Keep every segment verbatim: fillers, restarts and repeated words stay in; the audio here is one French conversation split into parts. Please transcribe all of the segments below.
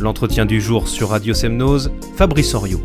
L'entretien du jour sur Radio Semnose, Fabrice Oriot.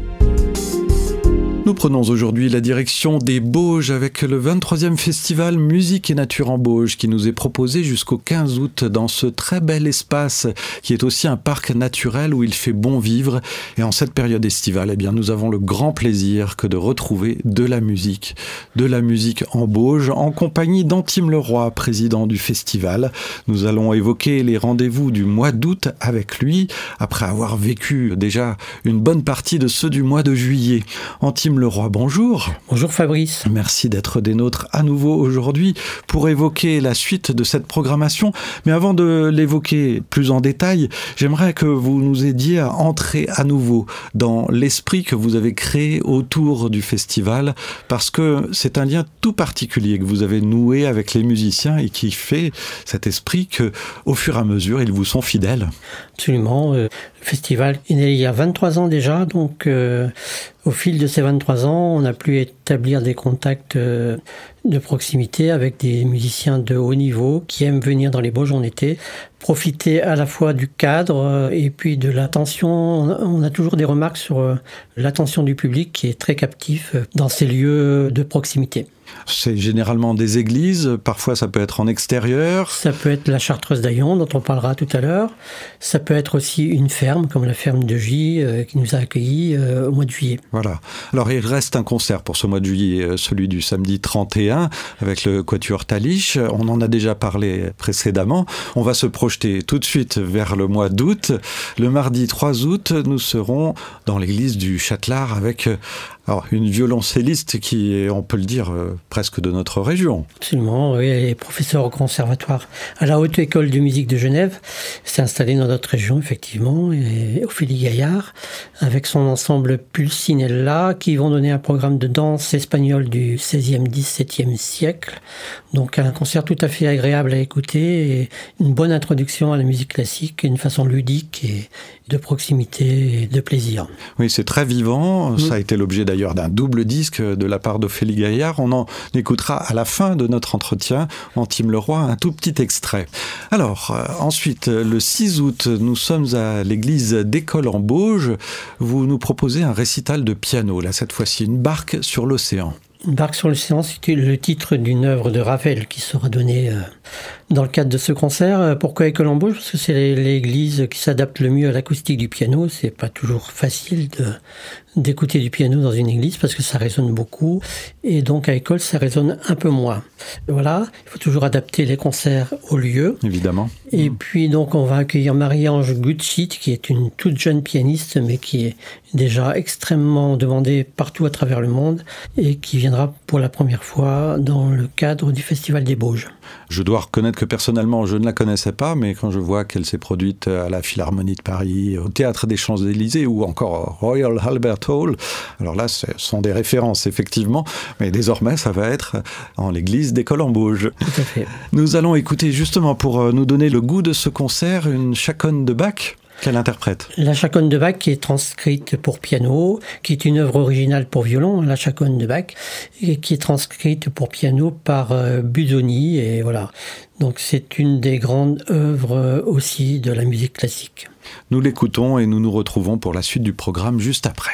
Nous prenons aujourd'hui la direction des Bauges avec le vingt-troisième festival Musique et Nature en Bauges qui nous est proposé jusqu'au quinze août dans ce très bel espace qui est aussi un parc naturel où il fait bon vivre. Et en cette période estivale, eh bien, nous avons le grand plaisir que de retrouver de la musique, de la musique en Bauges en compagnie d'Antime Leroy, président du festival. Nous allons évoquer les rendez-vous du mois d'août avec lui après avoir vécu déjà une bonne partie de ceux du mois de juillet. Antime Leroy, bonjour. Bonjour Fabrice. Merci d'être des nôtres à nouveau aujourd'hui pour évoquer la suite de cette programmation. Mais avant de l'évoquer plus en détail, j'aimerais que vous nous aidiez à entrer à nouveau dans l'esprit que vous avez créé autour du festival, parce que c'est un lien tout particulier que vous avez noué avec les musiciens et qui fait cet esprit que, au fur et à mesure, ils vous sont fidèles. Absolument. Le festival est né il y a vingt-trois ans déjà, donc euh, au fil de ces vingt-trois ans, on a pu établir des contacts euh, de proximité avec des musiciens de haut niveau qui aiment venir dans les Bauges en été, profiter à la fois du cadre euh, et puis de l'attention. On a toujours des remarques sur euh, l'attention du public qui est très captif euh, dans ces lieux de proximité. C'est généralement des églises, parfois ça peut être en extérieur. Ça peut être la Chartreuse d'Aillon, dont on parlera tout à l'heure. Ça peut être aussi une ferme, comme la ferme de Gy, euh, qui nous a accueillis euh, au mois de juillet. Voilà. Alors il reste un concert pour ce mois de juillet, euh, celui du samedi trente et un, avec le Quatuor Talich. On en a déjà parlé précédemment. On va se projeter tout de suite vers le mois d'août. Le mardi trois août, nous serons dans l'église du Châtelard avec... Euh, Alors, une violoncelliste qui est, on peut le dire, euh, presque de notre région. Absolument, oui, elle est professeure au conservatoire à la Haute École de musique de Genève. Elle s'est installée dans notre région, effectivement, et Ophélie Gaillard, avec son ensemble Pulcinella, qui vont donner un programme de danse espagnole du seizième dix-septième siècle. Donc, un concert tout à fait agréable à écouter, et une bonne introduction à la musique classique, une façon ludique et de proximité et de plaisir. Oui, c'est très vivant. Mmh. Ça a été l'objet d'ailleurs d'un double disque de la part d'Ophélie Gaillard. On en écoutera à la fin de notre entretien, Antime Leroy, un tout petit extrait. Alors, euh, ensuite, le six août, nous sommes à l'église d'École en Bauges. Vous nous proposez un récital de piano, là, cette fois-ci, une barque sur l'océan. Une barque sur l'océan, c'est le titre d'une œuvre de Ravel qui sera donnée euh, dans le cadre de ce concert. Pourquoi École en Bauges ? Parce que c'est l'église qui s'adapte le mieux à l'acoustique du piano. C'est pas toujours facile de, d'écouter du piano dans une église parce que ça résonne beaucoup. Et donc à École, ça résonne un peu moins. Voilà, il faut toujours adapter les concerts au lieu. Évidemment. Et puis donc on va accueillir Marie-Ange Gutschit, qui est une toute jeune pianiste, mais qui est déjà extrêmement demandée partout à travers le monde et qui viendra pour la première fois dans le cadre du Festival des Bauges. Je dois reconnaître que personnellement, je ne la connaissais pas, mais quand je vois qu'elle s'est produite à la Philharmonie de Paris, au Théâtre des Champs-Élysées ou encore au Royal Albert Hall, alors là, ce sont des références, effectivement, mais désormais, ça va être en l'église d'École en Bauges. Tout à fait. Nous allons écouter, justement, pour nous donner le goût de ce concert, une chaconne de Bach. Quelle interprète ? La chaconne de Bach, qui est transcrite pour piano, qui est une œuvre originale pour violon, la chaconne de Bach, et qui est transcrite pour piano par euh, Busoni, et voilà. Donc c'est une des grandes œuvres aussi de la musique classique. Nous l'écoutons et nous nous retrouvons pour la suite du programme juste après.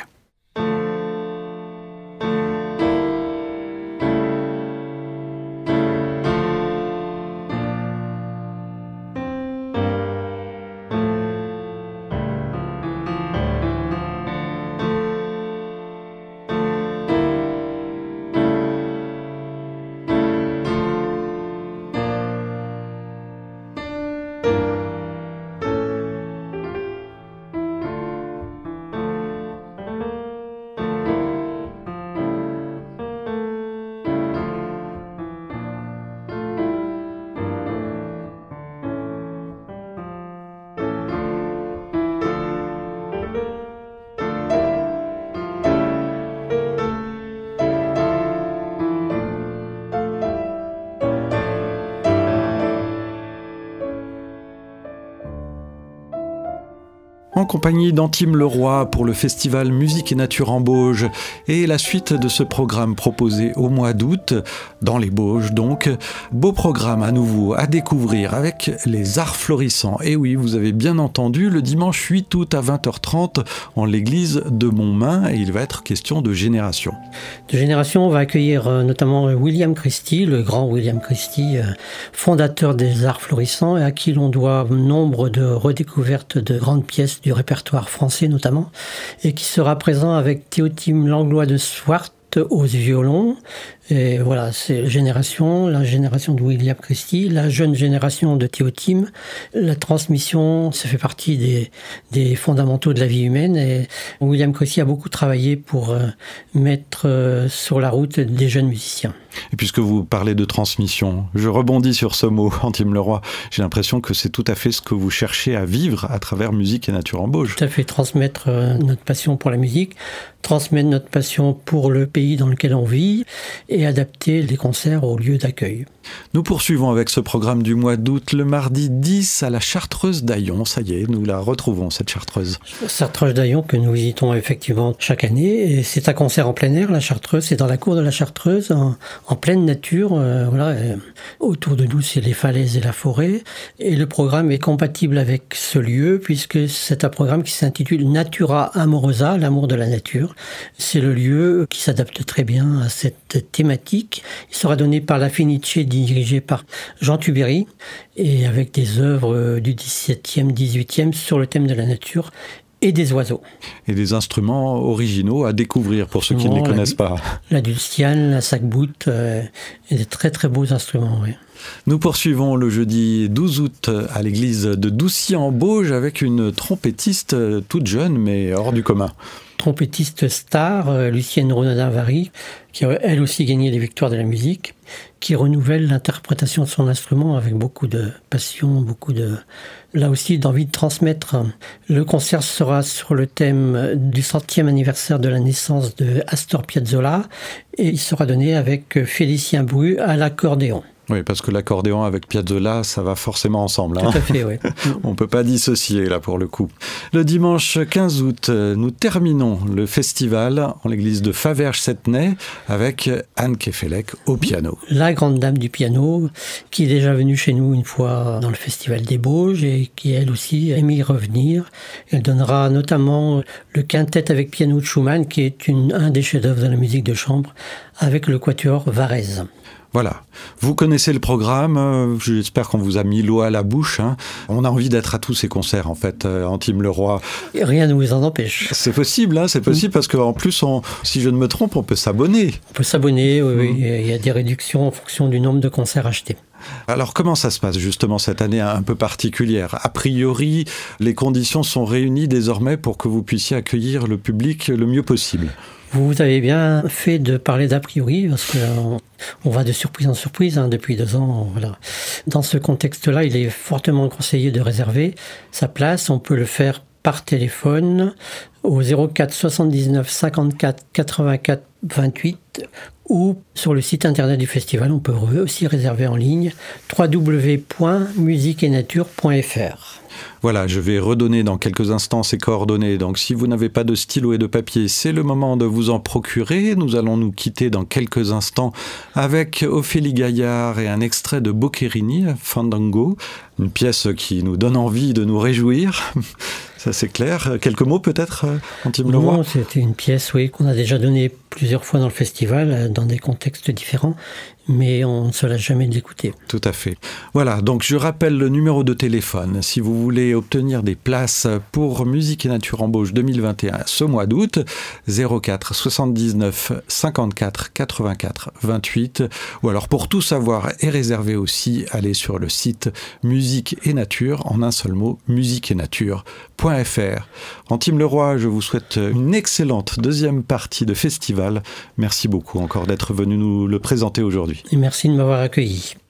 En compagnie d'Antime Leroy pour le festival Musique et Nature en Bauges et la suite de ce programme proposé au mois d'août, dans les Bauges donc. Beau programme à nouveau à découvrir avec les arts florissants. Et oui, vous avez bien entendu, le dimanche huit août à vingt heures trente en l'église de Montmain et il va être question de génération. De génération, on va accueillir notamment William Christie, le grand William Christie, fondateur des arts florissants et à qui l'on doit nombre de redécouvertes de grandes pièces du répertoire français notamment, et qui sera présent avec Théotime Langlois de Swart aux violons. Et voilà, c'est génération, la génération de William Christie, la jeune génération de Théotime. La transmission, ça fait partie des, des fondamentaux de la vie humaine. Et William Christie a beaucoup travaillé pour euh, mettre euh, sur la route des jeunes musiciens. Et puisque vous parlez de transmission, je rebondis sur ce mot, Antime Leroy. J'ai l'impression que c'est tout à fait ce que vous cherchez à vivre à travers Musique et Nature en Bauges. Tout à fait, transmettre euh, notre passion pour la musique, transmettre notre passion pour le pays dans lequel on vit et adapter les concerts au lieu d'accueil. Nous poursuivons avec ce programme du mois d'août, le mardi dix à la Chartreuse d'Aillon. Ça y est, nous la retrouvons, cette Chartreuse. Chartreuse d'Aillon que nous visitons effectivement chaque année. Et c'est un concert en plein air, la Chartreuse. C'est dans la cour de la Chartreuse, en, en pleine nature. Euh, voilà. Et autour de nous, c'est les falaises et la forêt. Et le programme est compatible avec ce lieu, puisque c'est un programme qui s'intitule Natura Amorosa, l'amour de la nature. C'est le lieu qui s'adapte très bien à cette thématique. Il sera donné par la Fenice, dirigé par Jean Tubéry, et avec des œuvres du dix-septième, dix-huitième sur le thème de la nature et des oiseaux. Et des instruments originaux à découvrir pour ceux qui ne les connaissent pas. La dulciane, la sac-boute, euh, et des très très beaux instruments, oui. Nous poursuivons le jeudi douze août à l'église de Doucy-en-Bauges avec une trompettiste toute jeune mais hors du commun. Trompettiste star, euh, Lucienne Renaudin-Vary, qui a elle aussi gagné des victoires de la musique, qui renouvelle l'interprétation de son instrument avec beaucoup de passion, beaucoup de, là aussi, d'envie de transmettre. Le concert sera sur le thème du centième anniversaire de la naissance de Astor Piazzolla et il sera donné avec Félicien Bru à l'accordéon. Oui, parce que l'accordéon avec Piazzolla, ça va forcément ensemble. Hein. Tout à fait, oui. On ne peut pas dissocier, là, pour le coup. Le dimanche quinze août, nous terminons le festival en l'église de Faverges-Septenay avec Anne Kefelec au piano. La grande dame du piano, qui est déjà venue chez nous une fois dans le festival des Bauges et qui, elle aussi, aime y revenir. Elle donnera notamment le quintet avec piano de Schumann, qui est une, un des chefs-d'œuvre de la musique de chambre, avec le quatuor Varèse. Voilà, vous connaissez le programme, j'espère qu'on vous a mis l'eau à la bouche. Hein. On a envie d'être à tous ces concerts, en fait, euh, Antime Leroy. Et rien ne vous en empêche. C'est possible, hein, c'est possible, mmh. parce qu'en plus, on, si je ne me trompe, on peut s'abonner. On peut s'abonner, oui, mmh. oui, il y a des réductions en fonction du nombre de concerts achetés. Alors comment ça se passe justement cette année un peu particulière ? A priori, les conditions sont réunies désormais pour que vous puissiez accueillir le public le mieux possible. Vous avez bien fait de parler d'a priori, parce qu'on on va de surprise en surprise hein, depuis deux ans. Voilà. Dans ce contexte-là, il est fortement conseillé de réserver sa place. On peut le faire par téléphone au zéro quatre soixante-dix-neuf cinquante-quatre quatre-vingt-quatre vingt-huit ou sur le site internet du festival. On peut aussi réserver en ligne w w w point musique et nature point f r. Voilà, je vais redonner dans quelques instants ces coordonnées. Donc si vous n'avez pas de stylo et de papier, c'est le moment de vous en procurer. Nous allons nous quitter dans quelques instants avec Ophélie Gaillard et un extrait de Boccherini, Fandango, une pièce qui nous donne envie de nous réjouir. Ça c'est clair. Quelques mots peut-être, Antime Leroy ? Non, c'était une pièce oui, qu'on a déjà donnée plusieurs fois dans le festival, dans des contextes différents, mais on ne se lasse jamais de l'écouter. Tout à fait. Voilà, donc je rappelle le numéro de téléphone. Si vous voulez obtenir des places pour Musique et Nature en Bauges deux mille vingt et un ce mois d'août, zéro quatre soixante-dix-neuf cinquante-quatre quatre-vingt-quatre vingt-huit, ou alors pour tout savoir et réserver aussi, allez sur le site Musique et Nature, en un seul mot, musique et nature point f r. Antime Leroy, je vous souhaite une excellente deuxième partie de festival. Merci beaucoup encore d'être venu nous le présenter aujourd'hui. Et merci de m'avoir accueilli.